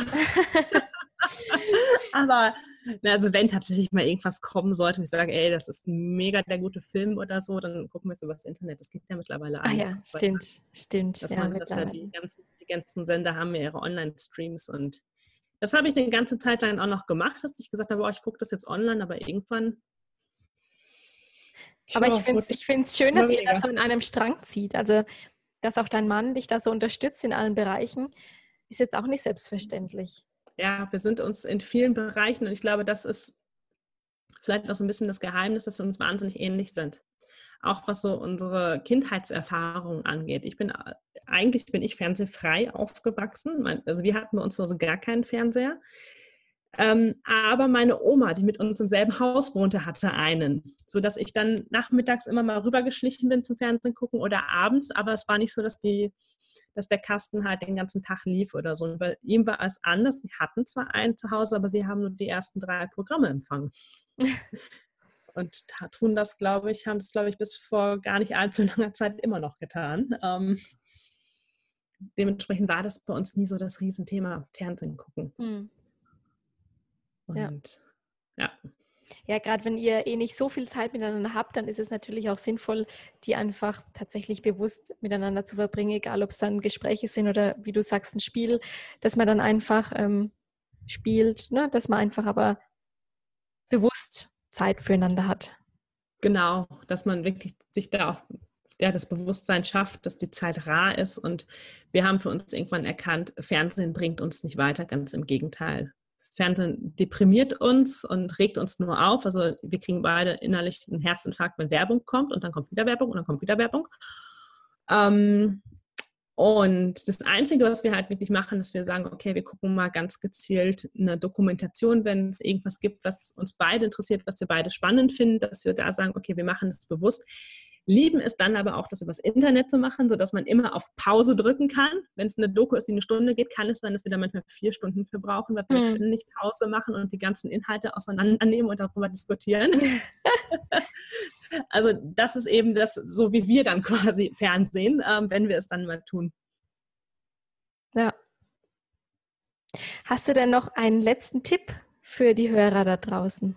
Aber also wenn tatsächlich mal irgendwas kommen sollte, wo ich sage, ey, das ist mega der gute Film oder so, dann gucken wir es über das Internet. Das gibt ja mittlerweile Ah alles. ja, stimmt, stimmt. Dass Ja, man das ja, die ganzen, die ganzen Sender haben ja ihre Online-Streams und das habe ich eine ganze Zeit lang auch noch gemacht, dass ich gesagt habe, oh, ich gucke das jetzt online, aber irgendwann... Aber Tja, ich finde es ich find's schön, dass ihr da so in einem Strang zieht. Also, dass auch dein Mann dich da so unterstützt in allen Bereichen, ist jetzt auch nicht selbstverständlich. Ja, wir sind uns in vielen Bereichen und ich glaube, das ist vielleicht auch so ein bisschen das Geheimnis, dass wir uns wahnsinnig ähnlich sind. Auch was so unsere Kindheitserfahrung angeht. Ich bin, eigentlich bin ich fernsehfrei aufgewachsen. Also wir hatten bei uns so gar keinen Fernseher. Ähm, aber meine Oma, die mit uns im selben Haus wohnte, hatte einen. Sodass ich dann nachmittags immer mal rübergeschlichen bin zum Fernsehen gucken oder abends. Aber es war nicht so, dass, die, dass der Kasten halt den ganzen Tag lief oder so. Und bei ihm war es anders. Wir hatten zwar einen zu Hause, aber sie haben nur die ersten drei Programme empfangen. Und tun das, glaube ich, haben das, glaube ich, bis vor gar nicht allzu langer Zeit immer noch getan. Ähm, dementsprechend war das bei uns nie so das Riesenthema Fernsehen gucken. Mhm. Und ja. Ja, ja gerade wenn ihr eh nicht so viel Zeit miteinander habt, dann ist es natürlich auch sinnvoll, die einfach tatsächlich bewusst miteinander zu verbringen, egal ob es dann Gespräche sind oder wie du sagst, ein Spiel, dass man dann einfach ähm, spielt, ne? Dass man einfach aber bewusst Zeit füreinander hat. Genau, dass man wirklich sich da auch ja, das Bewusstsein schafft, dass die Zeit rar ist und wir haben für uns irgendwann erkannt, Fernsehen bringt uns nicht weiter, ganz im Gegenteil. Fernsehen deprimiert uns und regt uns nur auf, also wir kriegen beide innerlich einen Herzinfarkt, wenn Werbung kommt und dann kommt wieder Werbung und dann kommt wieder Werbung. Ähm, Und das Einzige, was wir halt wirklich machen, ist, wir sagen, okay, wir gucken mal ganz gezielt eine Dokumentation, wenn es irgendwas gibt, was uns beide interessiert, was wir beide spannend finden, dass wir da sagen, okay, wir machen es bewusst. Lieben es dann aber auch, das übers Internet zu machen, sodass man immer auf Pause drücken kann. Wenn es eine Doku ist, die eine Stunde geht, kann es sein, dass wir da manchmal vier Stunden für brauchen, weil wir mhm. ständig Pause machen und die ganzen Inhalte auseinandernehmen und darüber diskutieren. Also das ist eben das, so wie wir dann quasi Fernsehen, ähm, wenn wir es dann mal tun. Ja. Hast du denn noch einen letzten Tipp für die Hörer da draußen?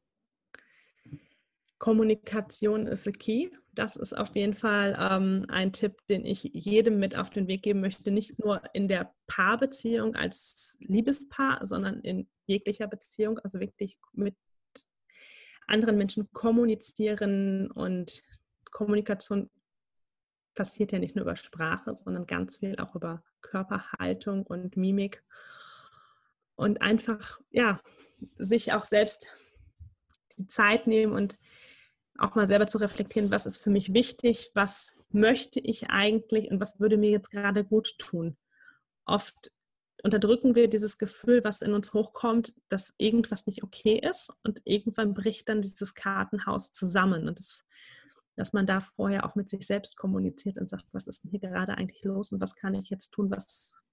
Kommunikation ist the key. Das ist auf jeden Fall ähm, ein Tipp, den ich jedem mit auf den Weg geben möchte. Nicht nur in der Paarbeziehung als Liebespaar, sondern in jeglicher Beziehung. Also wirklich mit anderen Menschen kommunizieren und Kommunikation passiert ja nicht nur über Sprache, sondern ganz viel auch über Körperhaltung und Mimik und einfach, ja, sich auch selbst die Zeit nehmen und auch mal selber zu reflektieren, was ist für mich wichtig, was möchte ich eigentlich und was würde mir jetzt gerade gut tun. Oft unterdrücken wir dieses Gefühl, was in uns hochkommt, dass irgendwas nicht okay ist und irgendwann bricht dann dieses Kartenhaus zusammen und das, dass man da vorher auch mit sich selbst kommuniziert und sagt, was ist denn hier gerade eigentlich los und was kann ich jetzt tun, was,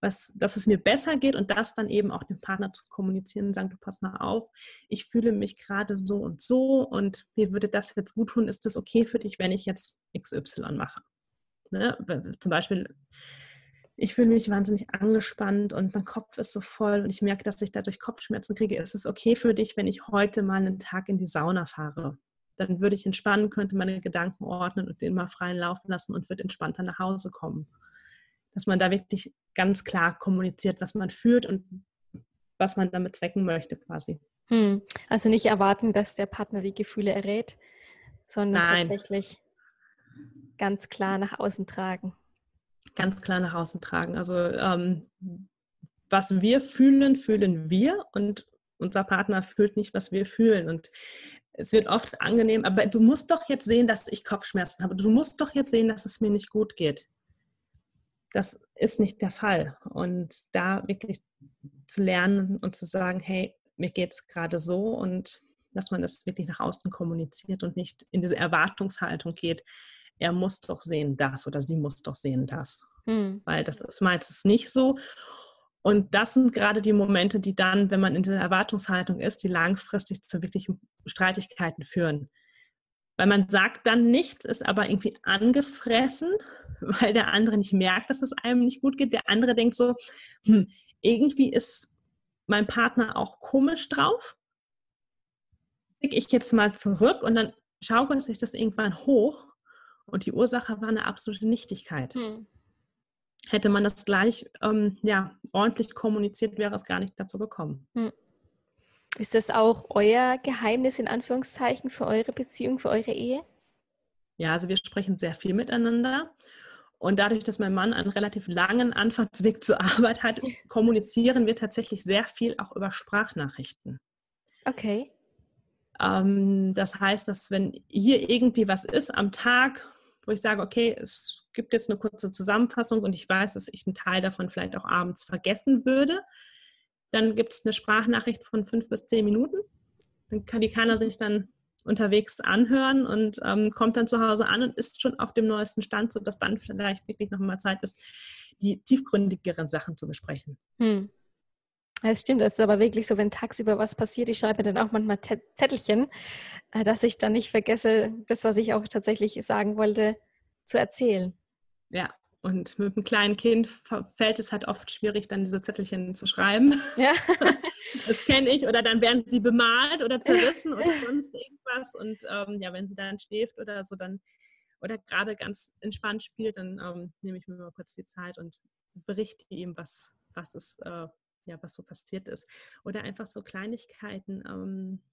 was, dass es mir besser geht und das dann eben auch dem Partner zu kommunizieren und sagen, du pass mal auf, ich fühle mich gerade so und so und mir würde das jetzt gut tun, ist das okay für dich, wenn ich jetzt X Y mache? Ne? Zum Beispiel, ich fühle mich wahnsinnig angespannt und mein Kopf ist so voll und ich merke, dass ich dadurch Kopfschmerzen kriege. Ist es okay für dich, wenn ich heute mal einen Tag in die Sauna fahre? Dann würde ich entspannen, könnte meine Gedanken ordnen und den mal freien Lauf lassen und würde entspannter nach Hause kommen. Dass man da wirklich ganz klar kommuniziert, was man fühlt und was man damit zwecken möchte quasi. Hm. Also nicht erwarten, dass der Partner die Gefühle errät, sondern Nein. tatsächlich ganz klar nach außen tragen. Ganz klar nach außen tragen. Also ähm, was wir fühlen, fühlen wir und unser Partner fühlt nicht, was wir fühlen. Und es wird oft angenehm, aber du musst doch jetzt sehen, dass ich Kopfschmerzen habe. Du musst doch jetzt sehen, dass es mir nicht gut geht. Das ist nicht der Fall. Und da wirklich zu lernen und zu sagen, hey, mir geht es gerade so und dass man das wirklich nach außen kommuniziert und nicht in diese Erwartungshaltung geht, er muss doch sehen das oder sie muss doch sehen das. Hm. Weil das ist meistens nicht so. Und das sind gerade die Momente, die dann, wenn man in dieser Erwartungshaltung ist, die langfristig zu wirklichen Streitigkeiten führen. Weil man sagt dann nichts, ist aber irgendwie angefressen, weil der andere nicht merkt, dass es einem nicht gut geht. Der andere denkt so, hm, irgendwie ist mein Partner auch komisch drauf. Klicke ich jetzt mal zurück und dann schaukelt sich das irgendwann hoch und die Ursache war eine absolute Nichtigkeit. Hm. Hätte man das gleich ähm, ja, ordentlich kommuniziert, wäre es gar nicht dazu gekommen. Hm. Ist das auch euer Geheimnis in Anführungszeichen für eure Beziehung, für eure Ehe? Ja, also wir sprechen sehr viel miteinander. Und dadurch, dass mein Mann einen relativ langen Anfahrtsweg zur Arbeit hat, kommunizieren wir tatsächlich sehr viel auch über Sprachnachrichten. Okay. Ähm, das heißt, dass wenn hier irgendwie was ist am Tag, wo ich sage, okay, es gibt jetzt eine kurze Zusammenfassung und ich weiß, dass ich einen Teil davon vielleicht auch abends vergessen würde, dann gibt es eine Sprachnachricht von fünf bis zehn Minuten. Dann kann die keiner sich dann unterwegs anhören und ähm, kommt dann zu Hause an und ist schon auf dem neuesten Stand, sodass dann vielleicht wirklich nochmal Zeit ist, die tiefgründigeren Sachen zu besprechen. Hm. Das stimmt, das ist aber wirklich so, wenn tagsüber was passiert, ich schreibe dann auch manchmal Zettelchen, dass ich dann nicht vergesse, das, was ich auch tatsächlich sagen wollte, zu erzählen. Ja, und mit einem kleinen Kind fällt es halt oft schwierig, dann diese Zettelchen zu schreiben. Ja. Das kenne ich. Oder dann werden sie bemalt oder zerrissen oder sonst irgendwas. Und ähm, ja, wenn sie dann schläft oder so, dann oder gerade ganz entspannt spielt, dann ähm, nehme ich mir mal kurz die Zeit und berichte ihm, was, was ist, äh, ja, was so passiert ist. Oder einfach so Kleinigkeiten, ähm,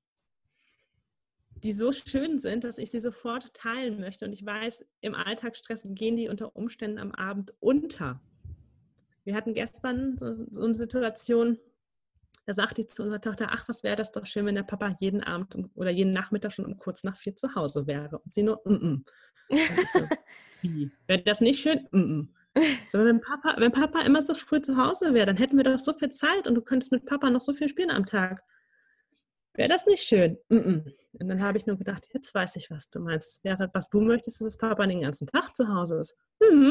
die so schön sind, dass ich sie sofort teilen möchte. Und ich weiß, im Alltagsstress gehen die unter Umständen am Abend unter. Wir hatten gestern so, so eine Situation, da sagte ich zu unserer Tochter, ach, was wäre das doch schön, wenn der Papa jeden Abend um, oder jeden Nachmittag schon um kurz nach vier zu Hause wäre. Und sie nur, mm -mm. Und ich nur so, wie? Wäre das nicht schön? Mm -mm. So, wenn Papa, wenn Papa immer so früh zu Hause wäre, dann hätten wir doch so viel Zeit und du könntest mit Papa noch so viel spielen am Tag. Wäre das nicht schön? Mm-mm. Und dann habe ich nur gedacht, jetzt weiß ich, was du meinst. Wäre, was du möchtest, dass Papa den ganzen Tag zu Hause ist. Mhm.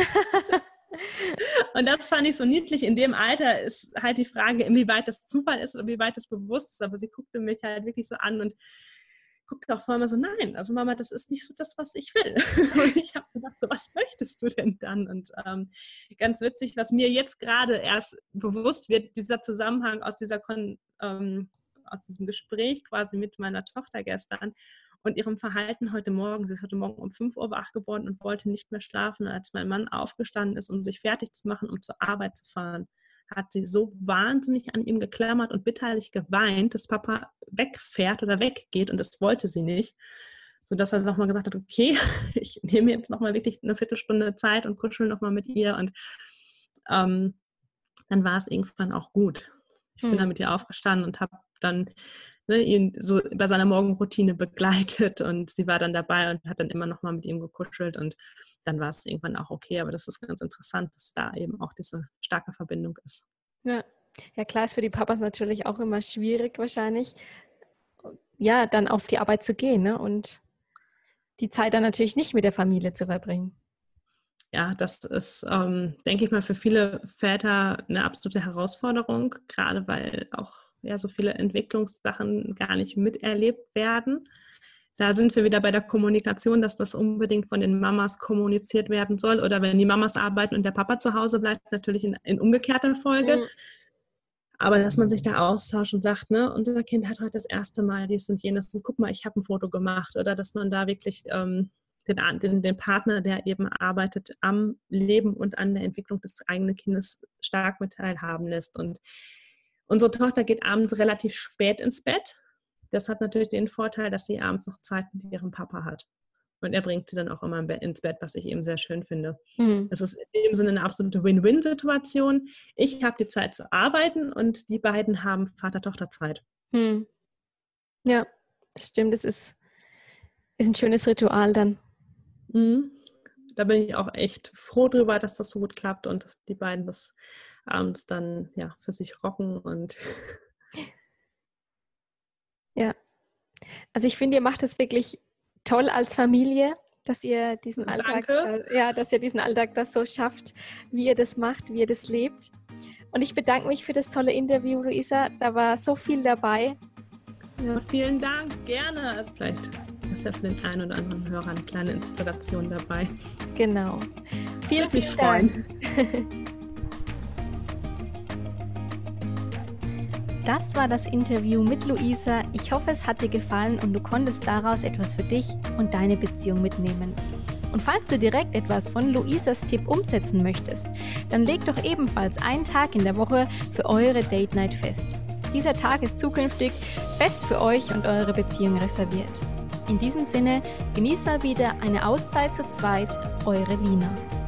Und das fand ich so niedlich. In dem Alter ist halt die Frage, inwieweit das Zufall ist oder wie weit das bewusst ist. Aber sie guckte mich halt wirklich so an und guckte auch vor mir so, nein, also Mama, das ist nicht so das, was ich will. Und ich habe gedacht, so, was möchtest du denn dann? Und ähm, ganz witzig, was mir jetzt gerade erst bewusst wird, dieser Zusammenhang aus dieser Kon- ähm, aus diesem Gespräch quasi mit meiner Tochter gestern und ihrem Verhalten heute Morgen. Sie ist heute Morgen um fünf Uhr wach geworden und wollte nicht mehr schlafen. Und als mein Mann aufgestanden ist, um sich fertig zu machen, um zur Arbeit zu fahren, hat sie so wahnsinnig an ihm geklammert und bitterlich geweint, dass Papa wegfährt oder weggeht und das wollte sie nicht. Sodass er nochmal gesagt hat, okay, ich nehme jetzt nochmal wirklich eine Viertelstunde Zeit und kuschel nochmal mit ihr und ähm, dann war es irgendwann auch gut. Ich bin hm. dann mit ihr aufgestanden und habe dann ne, ihn so bei seiner Morgenroutine begleitet und sie war dann dabei und hat dann immer noch mal mit ihm gekuschelt und dann war es irgendwann auch okay, aber das ist ganz interessant, dass da eben auch diese starke Verbindung ist. Ja, ja klar, ist für die Papas natürlich auch immer schwierig wahrscheinlich, ja, dann auf die Arbeit zu gehen, ne? Und die Zeit dann natürlich nicht mit der Familie zu verbringen. ja, das ist, ähm, denke ich mal, für viele Väter eine absolute Herausforderung, gerade weil auch ja, so viele Entwicklungssachen gar nicht miterlebt werden. Da sind wir wieder bei der Kommunikation, dass das unbedingt von den Mamas kommuniziert werden soll. Oder wenn die Mamas arbeiten und der Papa zu Hause bleibt, natürlich in, in umgekehrter Folge. Mhm. Aber dass man sich da austauscht und sagt, ne, unser Kind hat heute das erste Mal dies und jenes und guck mal, ich habe ein Foto gemacht. Oder dass man da wirklich ähm, den, den, den Partner, der eben arbeitet, am Leben und an der Entwicklung des eigenen Kindes stark mit teilhaben lässt. Und unsere Tochter geht abends relativ spät ins Bett. Das hat natürlich den Vorteil, dass sie abends noch Zeit mit ihrem Papa hat. Und er bringt sie dann auch immer ins Bett, was ich eben sehr schön finde. Mhm. Das ist in dem Sinne eine absolute Win-Win-Situation. Ich habe die Zeit zu arbeiten und die beiden haben Vater-Tochter-Zeit. Mhm. Ja, das stimmt. Das ist, ist ein schönes Ritual dann. Mhm. Da bin ich auch echt froh drüber, dass das so gut klappt und dass die beiden das abends dann ja für sich rocken und ja, also ich finde, ihr macht es wirklich toll als Familie, dass ihr diesen Alltag, äh, ja, dass ihr diesen Alltag das so schafft, wie ihr das macht, wie ihr das lebt. Und ich bedanke mich für das tolle Interview, Luisa. Da war so viel dabei. Ja, vielen Dank, gerne. Also vielleicht ist ja für den einen oder anderen Hörer eine kleine Inspiration dabei. Genau. Vielen, Würde mich freuen. Das war das Interview mit Luisa. Ich hoffe, es hat dir gefallen und du konntest daraus etwas für dich und deine Beziehung mitnehmen. Und falls du direkt etwas von Luisas Tipp umsetzen möchtest, dann leg doch ebenfalls einen Tag in der Woche für eure Date Night fest. Dieser Tag ist zukünftig fest für euch und eure Beziehung reserviert. In diesem Sinne, genießt mal wieder eine Auszeit zu zweit, eure Lina.